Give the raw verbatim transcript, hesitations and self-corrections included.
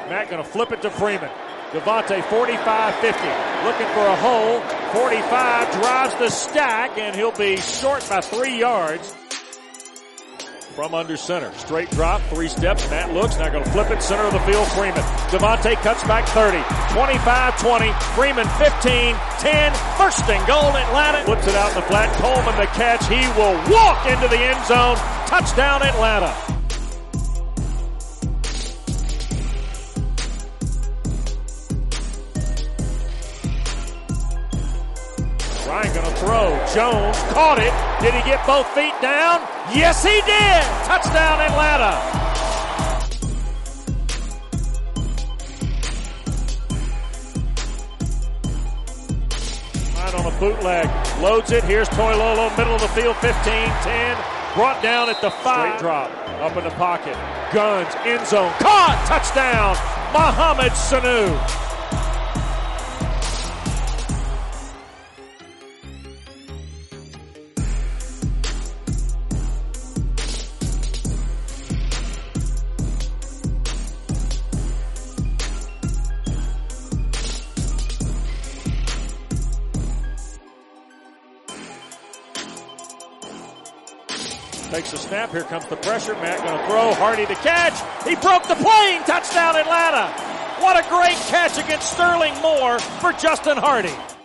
Matt going to flip it to Freeman. Devontae forty-five fifty. Looking for a hole. forty-five drives the stack, and he'll be short by three yards. From under center. Straight drop, three steps. Matt looks, now going to flip it, center of the field, Freeman. Devontae cuts back thirty. twenty-five twenty. Freeman fifteen ten. First and goal, Atlanta. Puts it out in the flat. Coleman the catch. He will walk into the end zone. Touchdown, Atlanta. Ryan going to throw. Jones caught it. Did he get both feet down? Yes, he did. Touchdown, Atlanta. Right on a bootleg. Loads it. Here's Toilolo, middle of the field, fifteen ten. Brought down at the five. Straight drop. Up in the pocket. Guns. End zone. Caught. Touchdown. Mohamed Sanu. Takes a snap. Here comes the pressure. Matt going to throw. Hardy to catch. He broke the plane. Touchdown, Atlanta. What a great catch against Sterling Moore for Justin Hardy.